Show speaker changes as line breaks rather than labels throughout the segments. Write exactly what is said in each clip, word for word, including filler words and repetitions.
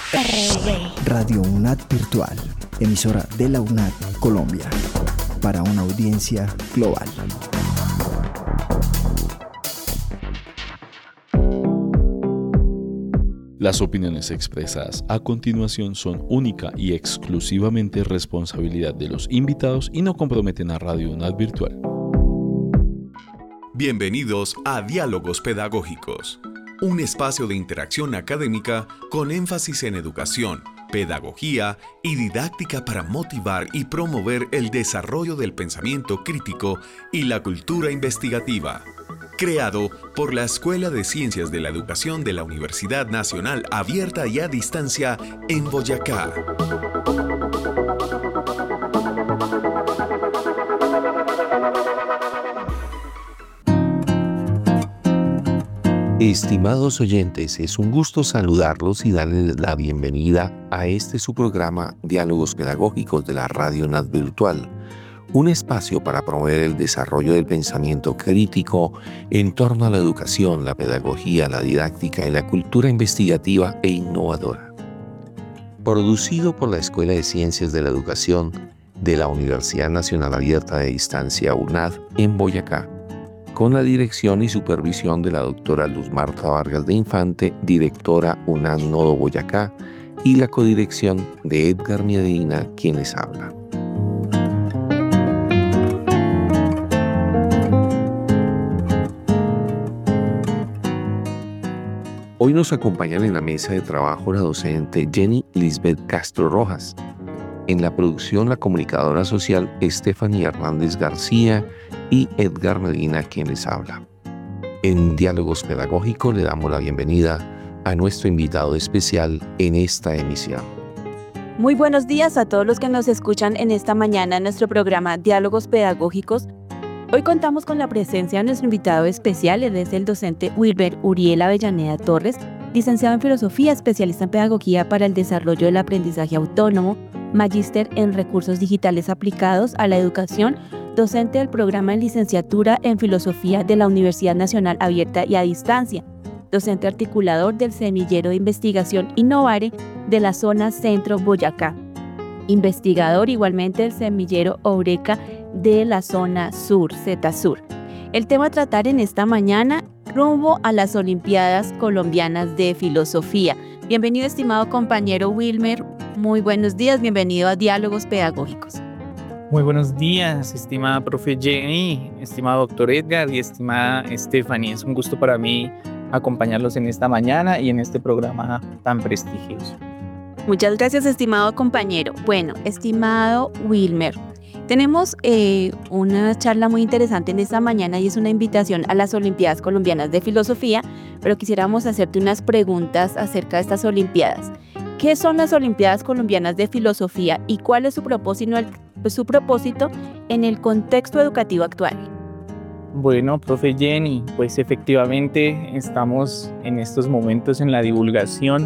Radio UNAD Virtual, emisora de la UNAD Colombia, para una audiencia global.
Las opiniones expresadas a continuación son única y exclusivamente responsabilidad de los invitados y no comprometen a Radio UNAD Virtual.
Bienvenidos a Diálogos Pedagógicos, un espacio de interacción académica con énfasis en educación, pedagogía y didáctica para motivar y promover el desarrollo del pensamiento crítico y la cultura investigativa. Creado por la Escuela de Ciencias de la Educación de la Universidad Nacional Abierta y a Distancia en Boyacá.
Estimados oyentes, es un gusto saludarlos y darles la bienvenida a este su programa Diálogos Pedagógicos de la Radio UNAD Virtual, un espacio para promover el desarrollo del pensamiento crítico en torno a la educación, la pedagogía, la didáctica y la cultura investigativa e innovadora. Producido por la Escuela de Ciencias de la Educación de la Universidad Nacional Abierta de Distancia UNAD en Boyacá, con la dirección y supervisión de la doctora Luz Marta Vargas de Infante, directora UNAD Nodo Boyacá, y la codirección de Edgar Medina, quien les habla. Hoy nos acompañan en la mesa de trabajo la docente Jenny Lisbeth Castro Rojas. En la producción, la comunicadora social Estefanía Hernández García y Edgar Medina, quien les habla. En Diálogos Pedagógicos le damos la bienvenida a nuestro invitado especial en esta emisión.
Muy buenos días a todos los que nos escuchan en esta mañana en nuestro programa Diálogos Pedagógicos. Hoy contamos con la presencia de nuestro invitado especial, él es el docente Wilber Uriel Avellaneda Torres, licenciado en Filosofía, especialista en Pedagogía para el Desarrollo del Aprendizaje Autónomo, magíster en Recursos Digitales Aplicados a la Educación, docente del programa en Licenciatura en Filosofía de la Universidad Nacional Abierta y a Distancia, docente articulador del Semillero de Investigación Innovare de la zona Centro Boyacá, investigador igualmente del Semillero Eureka de la zona Sur, ZSur. El tema a tratar en esta mañana, rumbo a las Olimpiadas Colombianas de Filosofía. Bienvenido, estimado compañero Wilmer. Muy buenos días, bienvenido a Diálogos Pedagógicos.
Muy buenos días, estimada profe Jenny, estimado doctor Edgar y estimada Stephanie. Es un gusto para mí acompañarlos en esta mañana y en este programa tan prestigioso.
Muchas gracias, estimado compañero. Bueno, estimado Wilmer, tenemos eh, una charla muy interesante en esta mañana y es una invitación a las Olimpiadas Colombianas de Filosofía, pero quisiéramos hacerte unas preguntas acerca de estas Olimpiadas. ¿Qué son las Olimpiadas Colombianas de Filosofía y cuál es su propósito, su propósito en el contexto educativo actual?
Bueno, profe Jenny, pues efectivamente estamos en estos momentos en la divulgación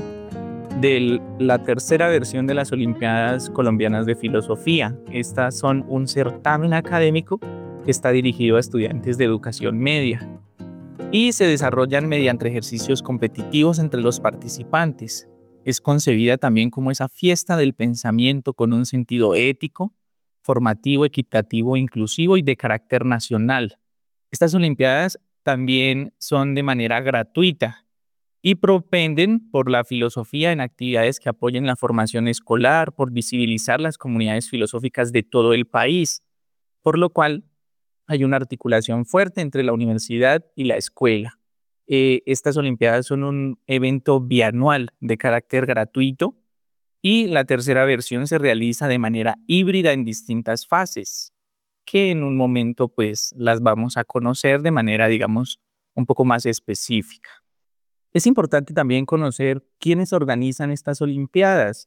de la tercera versión de las Olimpiadas Colombianas de Filosofía. Estas son un certamen académico que está dirigido a estudiantes de educación media y se desarrollan mediante ejercicios competitivos entre los participantes. Es concebida también como esa fiesta del pensamiento con un sentido ético, formativo, equitativo, inclusivo y de carácter nacional. Estas Olimpiadas también son de manera gratuita y propenden por la filosofía en actividades que apoyen la formación escolar, por visibilizar las comunidades filosóficas de todo el país, por lo cual hay una articulación fuerte entre la universidad y la escuela. Eh, estas Olimpiadas son un evento bianual de carácter gratuito y la tercera versión se realiza de manera híbrida en distintas fases, que en un momento pues las vamos a conocer de manera, digamos, un poco más específica. Es importante también conocer quiénes organizan estas Olimpiadas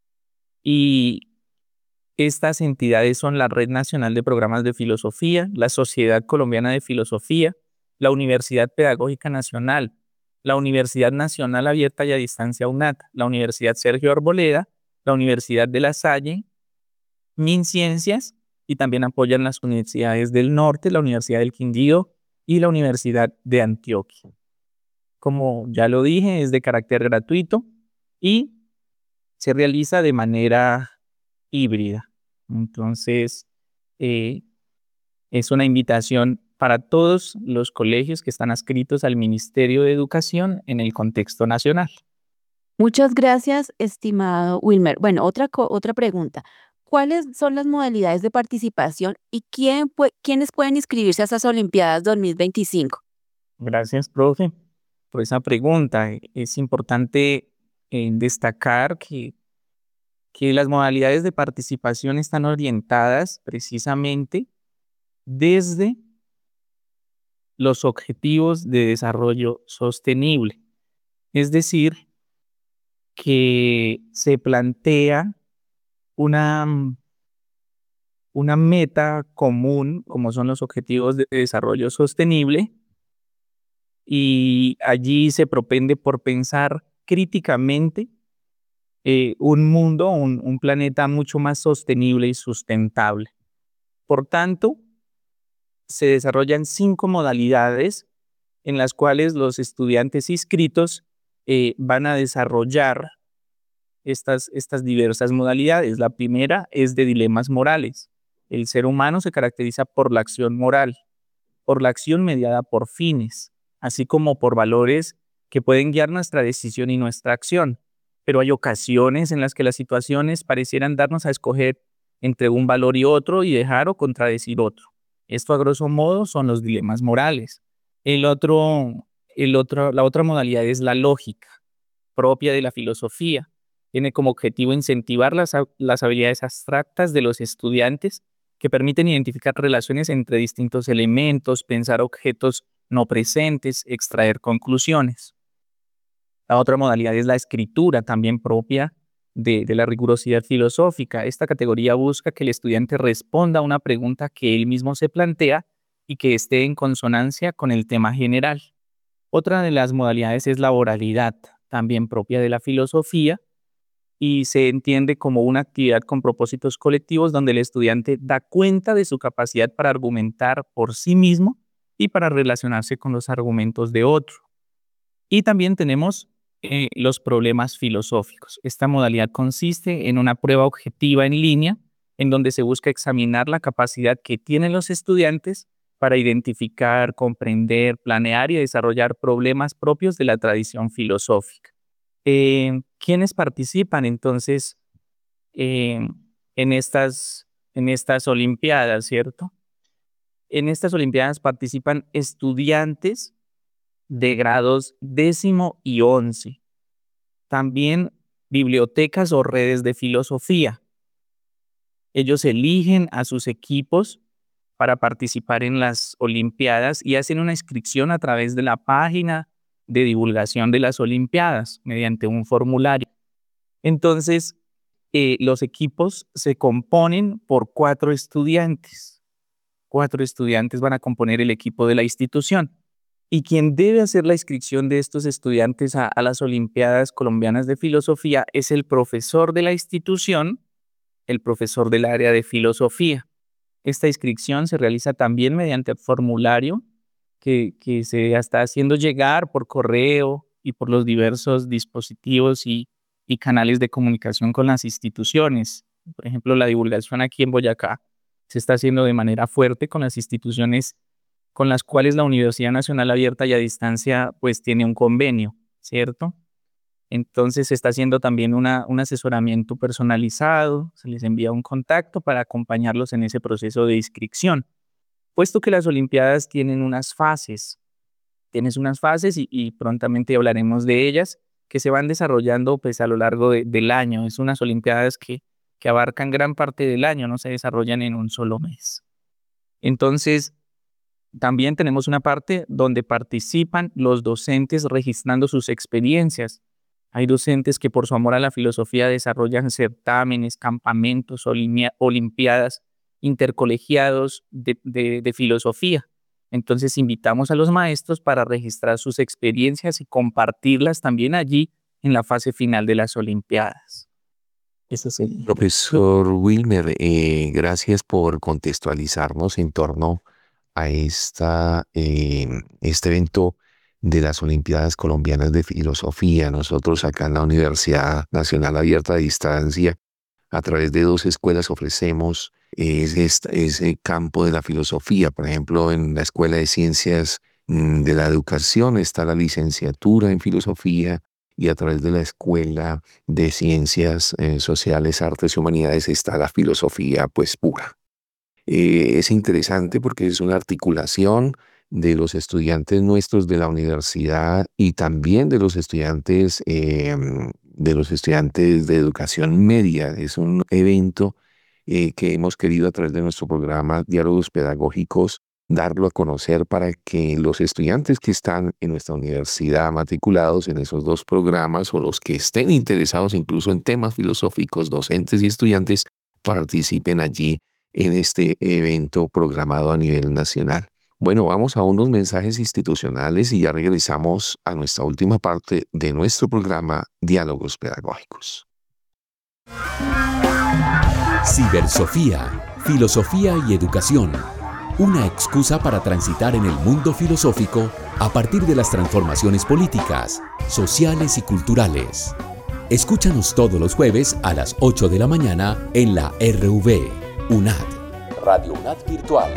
y estas entidades son la Red Nacional de Programas de Filosofía, la Sociedad Colombiana de Filosofía, la Universidad Pedagógica Nacional, la Universidad Nacional Abierta y a Distancia UNAD, la Universidad Sergio Arboleda, la Universidad de La Salle, MinCiencias, y también apoyan las universidades del norte, la Universidad del Quindío y la Universidad de Antioquia. Como ya lo dije, es de carácter gratuito y se realiza de manera híbrida. Entonces, eh, es una invitación para todos los colegios que están adscritos al Ministerio de Educación en el contexto nacional.
Muchas gracias, estimado Wilmer. Bueno, otra, co- otra pregunta. ¿Cuáles son las modalidades de participación y quién pue- quiénes pueden inscribirse a esas Olimpiadas dos mil veinticinco?
Gracias, profe, por esa pregunta. Es importante eh, destacar que, que las modalidades de participación están orientadas precisamente desde los objetivos de desarrollo sostenible. Es decir, que se plantea una, mm, una meta común, como son los objetivos de desarrollo sostenible, y allí se propende por pensar críticamente eh, un mundo, un, un planeta mucho más sostenible y sustentable. Por tanto, se desarrollan cinco modalidades en las cuales los estudiantes inscritos eh, van a desarrollar estas, estas diversas modalidades. La primera es de dilemas morales. El ser humano se caracteriza por la acción moral, por la acción mediada por fines, así como por valores que pueden guiar nuestra decisión y nuestra acción. Pero hay ocasiones en las que las situaciones parecieran darnos a escoger entre un valor y otro y dejar o contradecir otro. Esto, a grosso modo, son los dilemas morales. El otro, el otro, la otra modalidad es la lógica, propia de la filosofía. Tiene como objetivo incentivar las, las habilidades abstractas de los estudiantes que permiten identificar relaciones entre distintos elementos, pensar objetos no presentes, extraer conclusiones. La otra modalidad es la escritura, también propia de, de la rigurosidad filosófica. Esta categoría busca que el estudiante responda a una pregunta que él mismo se plantea y que esté en consonancia con el tema general. Otra de las modalidades es la oralidad, también propia de la filosofía, y se entiende como una actividad con propósitos colectivos donde el estudiante da cuenta de su capacidad para argumentar por sí mismo y para relacionarse con los argumentos de otro. Y también tenemos eh, los problemas filosóficos. Esta modalidad consiste en una prueba objetiva en línea en donde se busca examinar la capacidad que tienen los estudiantes para identificar, comprender, planear y desarrollar problemas propios de la tradición filosófica. Eh, ¿Quiénes participan entonces eh, en, estas, en estas Olimpiadas, cierto? En estas Olimpiadas participan estudiantes de grados décimo y once. También bibliotecas o redes de filosofía. Ellos eligen a sus equipos para participar en las Olimpiadas y hacen una inscripción a través de la página de divulgación de las Olimpiadas mediante un formulario. Entonces, eh, los equipos se componen por cuatro estudiantes. Cuatro estudiantes van a componer el equipo de la institución. Y quien debe hacer la inscripción de estos estudiantes a, a las Olimpiadas Colombianas de Filosofía es el profesor de la institución, el profesor del área de filosofía. Esta inscripción se realiza también mediante formulario que, que se está haciendo llegar por correo y por los diversos dispositivos y, y canales de comunicación con las instituciones. Por ejemplo, la divulgación aquí en Boyacá se está haciendo de manera fuerte con las instituciones con las cuales la Universidad Nacional Abierta y a Distancia pues tiene un convenio, ¿cierto? Entonces se está haciendo también una, un asesoramiento personalizado, se les envía un contacto para acompañarlos en ese proceso de inscripción. Puesto que las Olimpiadas tienen unas fases, tienes unas fases y, y prontamente hablaremos de ellas, que se van desarrollando pues a lo largo de, del año. Es unas Olimpiadas que, que abarcan gran parte del año, no se desarrollan en un solo mes. Entonces, también tenemos una parte donde participan los docentes registrando sus experiencias. Hay docentes que por su amor a la filosofía desarrollan certámenes, campamentos, olimpiadas, intercolegiados de, de, de filosofía. Entonces invitamos a los maestros para registrar sus experiencias y compartirlas también allí en la fase final de las Olimpiadas. Eso sería.
Profesor Wilmer, eh, gracias por contextualizarnos en torno a esta, eh, este evento de las Olimpiadas Colombianas de Filosofía. Nosotros acá en la Universidad Nacional Abierta a Distancia, a través de dos escuelas, ofrecemos ese, ese campo de la filosofía. Por ejemplo, en la Escuela de Ciencias de la Educación está la licenciatura en Filosofía, y a través de la Escuela de Ciencias eh, Sociales, Artes y Humanidades está la filosofía pues pura. Eh, es interesante porque es una articulación de los estudiantes nuestros de la universidad y también de los estudiantes eh, de los estudiantes de educación media. Es un evento eh, que hemos querido a través de nuestro programa Diálogos Pedagógicos darlo a conocer para que los estudiantes que están en nuestra universidad matriculados en esos dos programas o los que estén interesados incluso en temas filosóficos, docentes y estudiantes, participen allí en este evento programado a nivel nacional. Bueno, vamos a unos mensajes institucionales y ya regresamos a nuestra última parte de nuestro programa Diálogos Pedagógicos.
Cibersofía, filosofía y educación. Una excusa para transitar en el mundo filosófico a partir de las transformaciones políticas, sociales y culturales. Escúchanos todos los jueves a las ocho de la mañana en la R V, U N A D, Radio U N A D Virtual.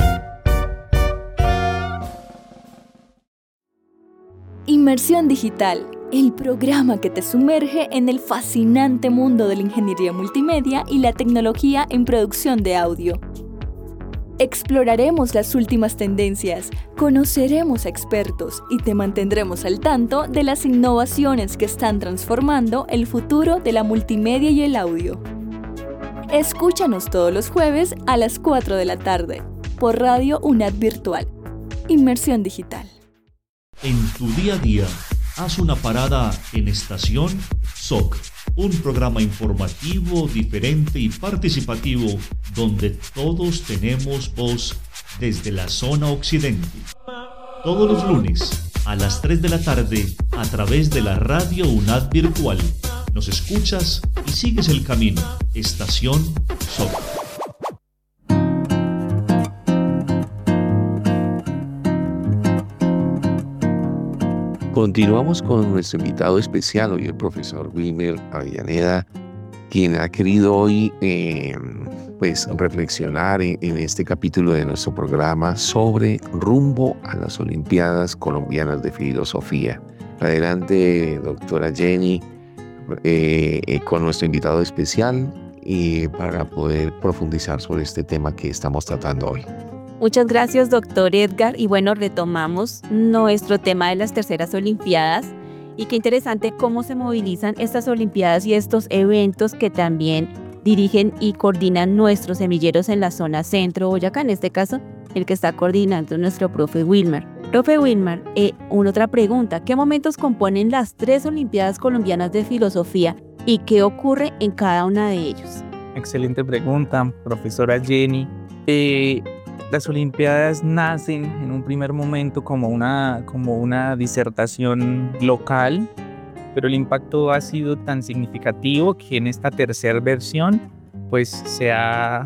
Inmersión Digital, el programa que te sumerge en el fascinante mundo de la ingeniería multimedia y la tecnología en producción de audio. Exploraremos las últimas tendencias, conoceremos a expertos y te mantendremos al tanto de las innovaciones que están transformando el futuro de la multimedia y el audio. Escúchanos todos los jueves a las cuatro de la tarde por Radio U N A D Virtual. Inmersión Digital.
En tu día a día, haz una parada en Estación S O C. Un programa informativo, diferente y participativo donde todos tenemos voz desde la zona occidente. Todos los lunes a las tres de la tarde a través de la Radio U N A D Virtual. Nos escuchas y sigues el camino. Estación S O C.
Continuamos con nuestro invitado especial, hoy el profesor Wilmer Avellaneda, quien ha querido hoy eh, pues, reflexionar en, en este capítulo de nuestro programa sobre rumbo a las Olimpiadas Colombianas de Filosofía. Adelante, doctora Jenny, eh, eh, con nuestro invitado especial y para poder profundizar sobre este tema que estamos tratando hoy.
Muchas gracias, doctor Edgar. Y bueno, retomamos nuestro tema de las terceras Olimpiadas. Y qué interesante cómo se movilizan estas Olimpiadas y estos eventos que también dirigen y coordinan nuestros semilleros en la zona centro Boyacá, en este caso, el que está coordinando nuestro profe Wilmer. Profe Wilmer, eh, una otra pregunta. ¿Qué momentos componen las tres Olimpiadas Colombianas de Filosofía y qué ocurre en cada una de ellos?
Excelente pregunta, profesora Jenny. Eh, Las Olimpiadas nacen en un primer momento como una, como una disertación local, pero el impacto ha sido tan significativo que en esta tercera versión pues, se ha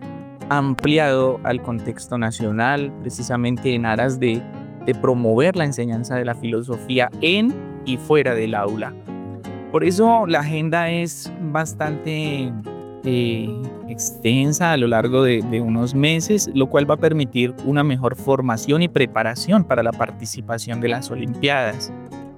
ampliado al contexto nacional, precisamente en aras de, de promover la enseñanza de la filosofía en y fuera del aula. Por eso la agenda es bastante Eh, extensa a lo largo de, de unos meses, lo cual va a permitir una mejor formación y preparación para la participación de las Olimpiadas.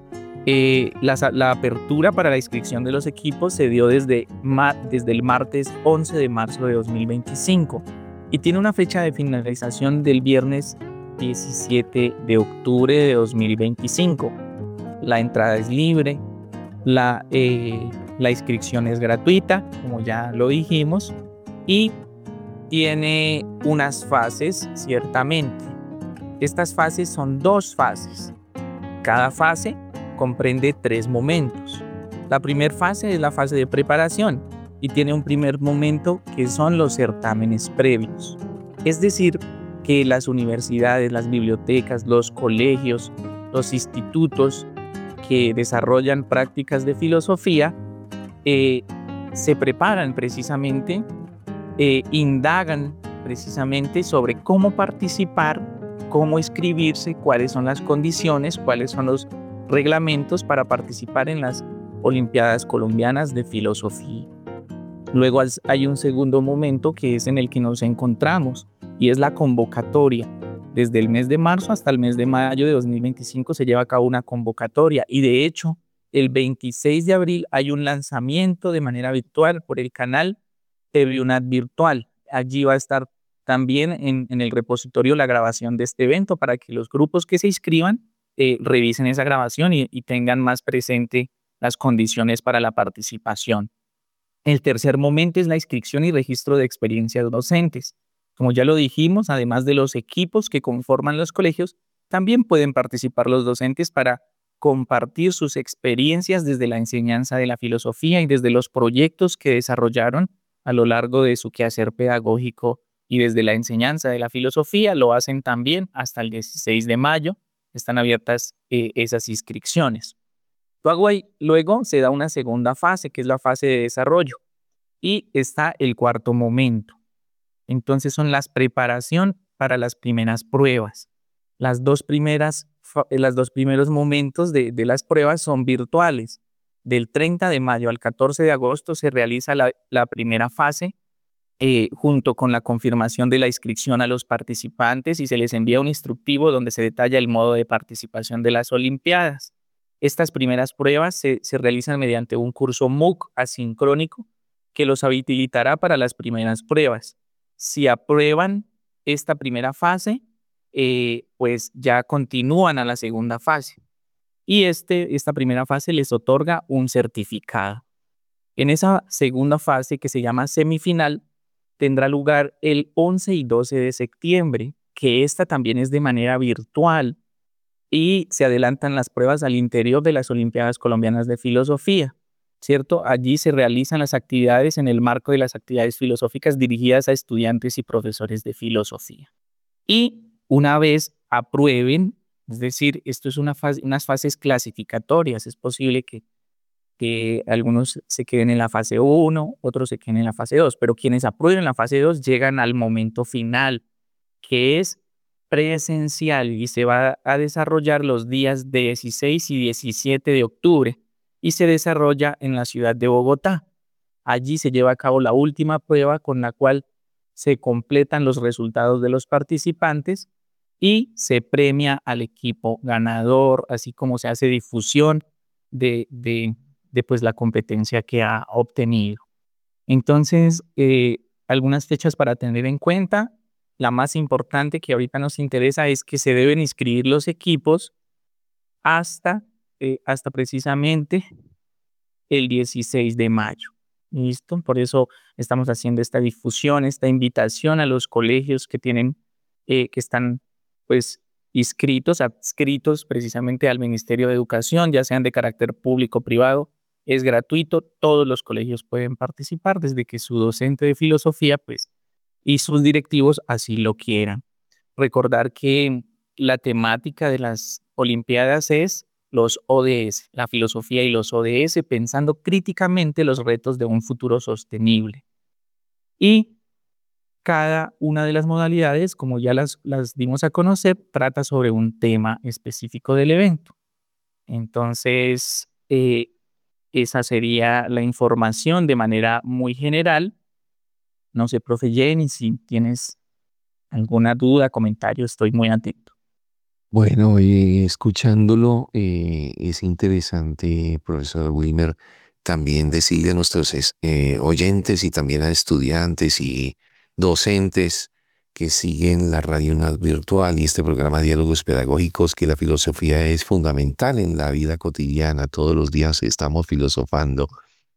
Eh, la, la apertura para la inscripción de los equipos se dio desde, ma, desde el martes once de marzo de dos mil veinticinco y tiene una fecha de finalización del viernes diecisiete de octubre de dos mil veinticinco. La entrada es libre, la eh, La inscripción es gratuita, como ya lo dijimos, y tiene unas fases, ciertamente. Estas fases son dos fases. Cada fase comprende tres momentos. La primera fase es la fase de preparación y tiene un primer momento que son los certámenes previos. Es decir, que las universidades, las bibliotecas, los colegios, los institutos que desarrollan prácticas de filosofía Eh, se preparan precisamente, eh, indagan precisamente sobre cómo participar cómo inscribirse, cuáles son las condiciones, cuáles son los reglamentos para participar en las Olimpiadas Colombianas de Filosofía. Luego hay un segundo momento que es en el que nos encontramos y es la convocatoria. Desde el mes de marzo hasta el mes de mayo de dos mil veinticinco se lleva a cabo una convocatoria y de hecho el veintiséis de abril hay un lanzamiento de manera virtual por el canal T V UNAD Virtual. Allí va a estar también en, en el repositorio la grabación de este evento para que los grupos que se inscriban eh, revisen esa grabación y, y tengan más presente las condiciones para la participación. El tercer momento es la inscripción y registro de experiencias docentes. Como ya lo dijimos, además de los equipos que conforman los colegios, también pueden participar los docentes para compartir sus experiencias desde la enseñanza de la filosofía y desde los proyectos que desarrollaron a lo largo de su quehacer pedagógico y desde la enseñanza de la filosofía. Lo hacen también hasta el dieciséis de mayo. Están abiertas eh, esas inscripciones. Luego se da una segunda fase, que es la fase de desarrollo, y está el cuarto momento. Entonces son las preparación para las primeras pruebas. Las dos primeras, los dos primeros momentos de, de las pruebas son virtuales. Del treinta de mayo al catorce de agosto se realiza la, la primera fase eh, junto con la confirmación de la inscripción a los participantes y se les envía un instructivo donde se detalla el modo de participación de las Olimpiadas. Estas primeras pruebas se, se realizan mediante un curso M O O C asincrónico que los habilitará para las primeras pruebas. Si aprueban esta primera fase, eh, pues ya continúan a la segunda fase. Y este, esta primera fase les otorga un certificado. En esa segunda fase, que se llama semifinal, tendrá lugar el once y doce de septiembre, que esta también es de manera virtual. Y se adelantan las pruebas al interior de las Olimpiadas Colombianas de Filosofía, ¿cierto? Allí se realizan las actividades en el marco de las actividades filosóficas dirigidas a estudiantes y profesores de filosofía. Y una vez aprueben, es decir, esto es una fase, unas fases clasificatorias, es posible que, que algunos se queden en la fase uno, otros se queden en la fase dos, pero quienes aprueben la fase dos llegan al momento final, que es presencial y se va a desarrollar los días dieciséis y diecisiete de octubre y se desarrolla en la ciudad de Bogotá. Allí se lleva a cabo la última prueba con la cual se completan los resultados de los participantes y se premia al equipo ganador, así como se hace difusión de, de, de pues, la competencia que ha obtenido. Entonces, eh, algunas fechas para tener en cuenta. La más importante que ahorita nos interesa es que se deben inscribir los equipos hasta, eh, hasta precisamente el dieciséis de mayo. ¿Listo? Por eso estamos haciendo esta difusión, esta invitación a los colegios que tienen, eh, que están pues inscritos, adscritos precisamente al Ministerio de Educación, ya sean de carácter público o privado. Es gratuito, todos los colegios pueden participar desde que su docente de filosofía pues y sus directivos así lo quieran. Recordar que la temática de las Olimpiadas es los O D S, la filosofía y los O D S, pensando críticamente los retos de un futuro sostenible. Y cada una de las modalidades, como ya las, las dimos a conocer, trata sobre un tema específico del evento. Entonces, eh, esa sería la información de manera muy general. No sé, profe Jenny, si tienes alguna duda, comentario, estoy muy atento.
Bueno, eh, escuchándolo, eh, es interesante, profesor Wilmer, también decirle a nuestros eh, oyentes y también a estudiantes y docentes que siguen la Radio UNAD Virtual y este programa Diálogos Pedagógicos que la filosofía es fundamental en la vida cotidiana. Todos los días estamos filosofando.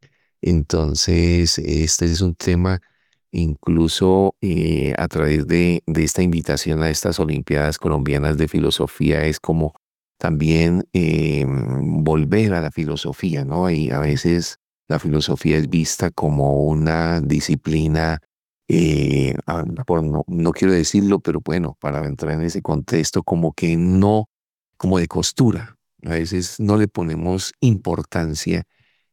Entonces, este es un tema incluso eh, a través de, de esta invitación a estas Olimpiadas Colombianas de Filosofía es como también eh, volver a la filosofía, ¿no? Y a veces la filosofía es vista como una disciplina, eh, por, no, no quiero decirlo, pero bueno, para entrar en ese contexto, como que no, como de costura. A veces no le ponemos importancia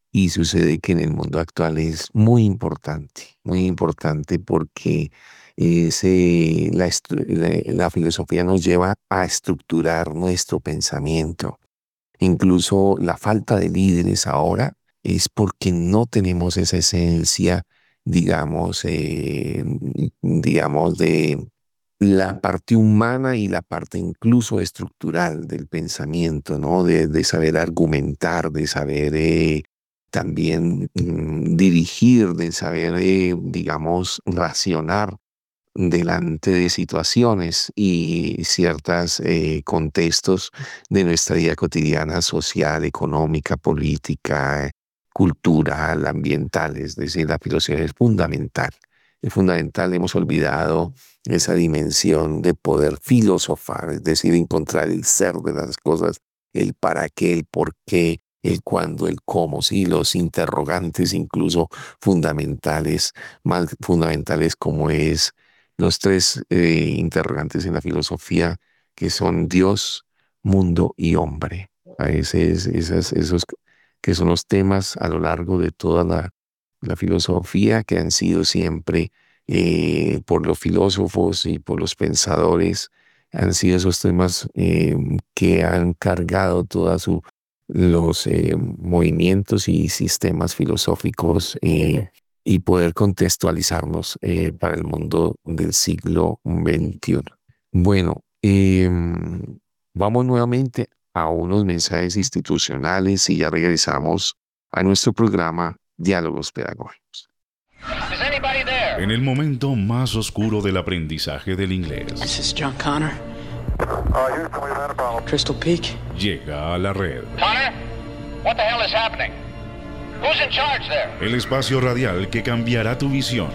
y sucede que en el mundo actual es muy importante, muy importante porque ese, la, la, la filosofía nos lleva a estructurar nuestro pensamiento. Incluso la falta de líderes ahora es porque no tenemos esa esencia, digamos, eh, digamos, de la parte humana y la parte incluso estructural del pensamiento, ¿no? De, de saber argumentar, de saber eh, también mm, dirigir, de saber, eh, digamos, racionar delante de situaciones y ciertos eh, contextos de nuestra vida cotidiana, social, económica, política, cultural, ambiental. Es decir, la filosofía es fundamental. Es fundamental, hemos olvidado esa dimensión de poder filosofar, es decir, encontrar el ser de las cosas, el para qué, el por qué, el cuándo, el cómo, sí, los interrogantes incluso fundamentales, más fundamentales como es los tres eh, interrogantes en la filosofía, que son Dios, mundo y hombre. A veces esas, esos que son los temas a lo largo de toda la, la filosofía que han sido siempre eh, por los filósofos y por los pensadores, han sido esos temas eh, que han cargado todos su los eh, movimientos y sistemas filosóficos eh, y poder contextualizarnos eh, para el mundo del siglo veintiuno. Bueno, eh, vamos nuevamente a unos mensajes institucionales y ya regresamos a nuestro programa Diálogos Pedagógicos.
En el momento más oscuro del aprendizaje del inglés,
This is John Connor. Crystal Peak.
Llega a la red.
Connor, what the hell is happening? Who's in charge there?
El espacio radial que cambiará tu visión.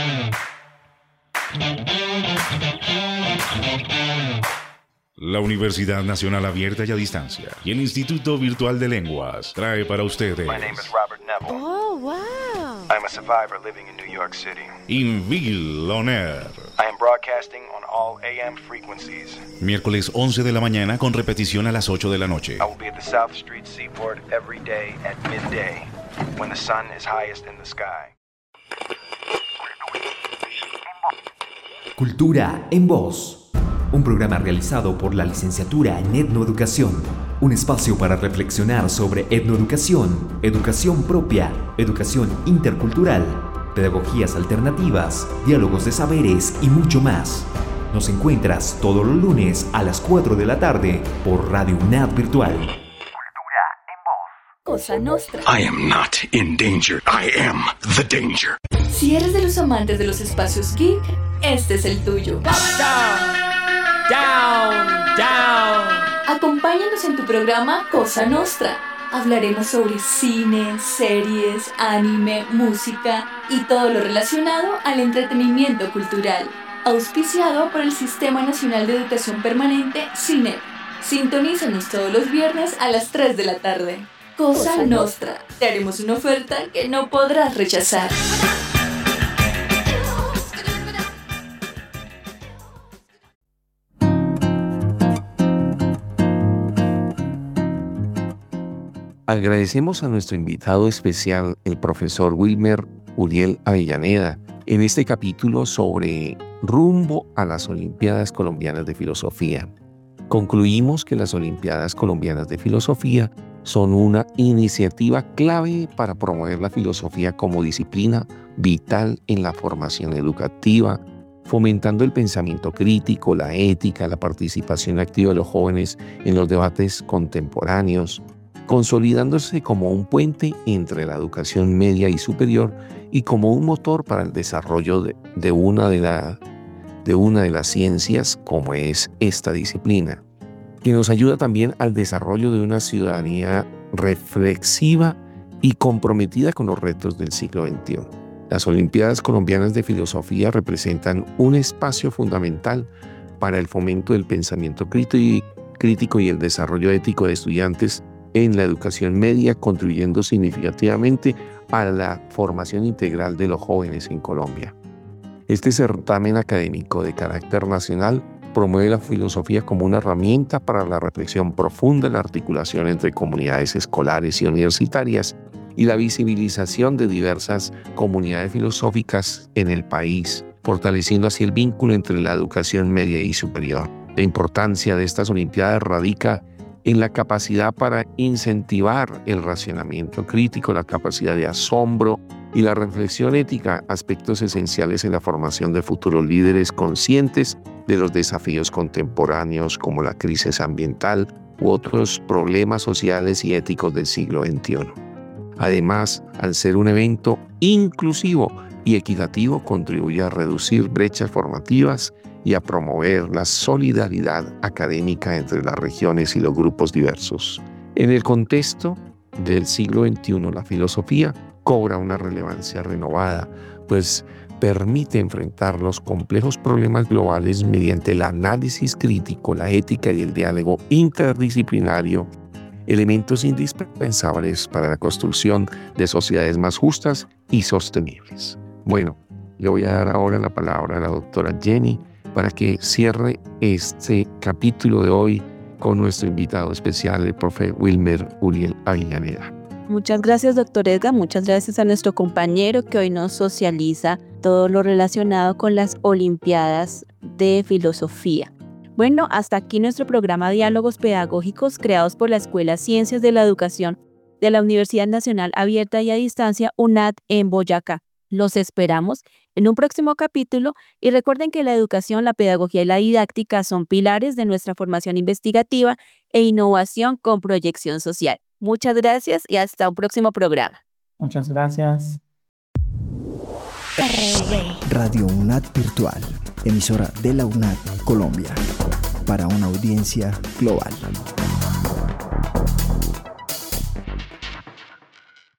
La Universidad Nacional Abierta y a Distancia y el Instituto Virtual de Lenguas trae para ustedes.
My name is Robert Neville.
Oh, wow.
I'm a survivor living in New York City.
Inville On Air.
I am broadcasting on all A M frequencies.
Miércoles once de la mañana con repetición a las ocho de la noche.
I will be at the South Street Seaport every day at midday, when the sun is highest in the sky.
Cultura en Voz. Un programa realizado por la licenciatura en Etnoeducación. Un espacio para reflexionar sobre etnoeducación, educación propia, educación intercultural, pedagogías alternativas, diálogos de saberes y mucho más. Nos encuentras todos los lunes a las cuatro de la tarde por Radio UNAD Virtual.
Cultura en Voz. Cosa Nostra.
I am not in danger. I am the danger.
Si eres de los amantes de los espacios geek, este es el tuyo.
Down, down, down.
Acompáñanos en tu programa Cosa Nostra. Hablaremos sobre cine, series, anime, música y todo lo relacionado al entretenimiento cultural. Auspiciado por el Sistema Nacional de Educación Permanente, SINEP. Sintonízanos todos los viernes a las tres de la tarde. Cosa, Cosa Nostra. Te haremos una oferta que no podrás rechazar.
Agradecemos a nuestro invitado especial, el profesor Wilmer Uriel Avellaneda, en este capítulo sobre rumbo a las Olimpiadas Colombianas de Filosofía. Concluimos que las Olimpiadas Colombianas de Filosofía son una iniciativa clave para promover la filosofía como disciplina vital en la formación educativa, fomentando el pensamiento crítico, la ética, la participación activa de los jóvenes en los debates contemporáneos, consolidándose como un puente entre la educación media y superior y como un motor para el desarrollo de, de, una, de, la, de una de las ciencias como es esta disciplina, que nos ayuda también al desarrollo de una ciudadanía reflexiva y comprometida con los retos del siglo veintiuno. Las Olimpiadas Colombianas de Filosofía representan un espacio fundamental para el fomento del pensamiento crítico y el desarrollo ético de estudiantes en la educación media, contribuyendo significativamente a la formación integral de los jóvenes en Colombia. Este certamen académico de carácter nacional promueve la filosofía como una herramienta para la reflexión profunda en la articulación entre comunidades escolares y universitarias y la visibilización de diversas comunidades filosóficas en el país, fortaleciendo así el vínculo entre la educación media y superior. La importancia de estas Olimpiadas radica en la capacidad para incentivar el racionamiento crítico, la capacidad de asombro y la reflexión ética, aspectos esenciales en la formación de futuros líderes conscientes de los desafíos contemporáneos como la crisis ambiental u otros problemas sociales y éticos del siglo veintiuno. Además, al ser un evento inclusivo y equitativo, contribuye a reducir brechas formativas y a promover la solidaridad académica entre las regiones y los grupos diversos. En el contexto del siglo veintiuno, la filosofía cobra una relevancia renovada, pues permite enfrentar los complejos problemas globales mediante el análisis crítico, la ética y el diálogo interdisciplinario, elementos indispensables para la construcción de sociedades más justas y sostenibles. Bueno, le voy a dar ahora la palabra a la doctora Jenny para que cierre este capítulo de hoy con nuestro invitado especial, el profe Wilmer Uriel Avellaneda.
Muchas gracias, doctor Edgar. Muchas gracias a nuestro compañero que hoy nos socializa todo lo relacionado con las Olimpiadas de Filosofía. Bueno, hasta aquí nuestro programa Diálogos Pedagógicos, creados por la Escuela Ciencias de la Educación de la Universidad Nacional Abierta y a Distancia, UNAD, en Boyacá. Los esperamos en un próximo capítulo y recuerden que la educación, la pedagogía y la didáctica son pilares de nuestra formación investigativa e innovación con proyección social. Muchas gracias y hasta un próximo programa.
Muchas gracias.
Radio UNAD Virtual, emisora de la UNAD Colombia, para una audiencia global.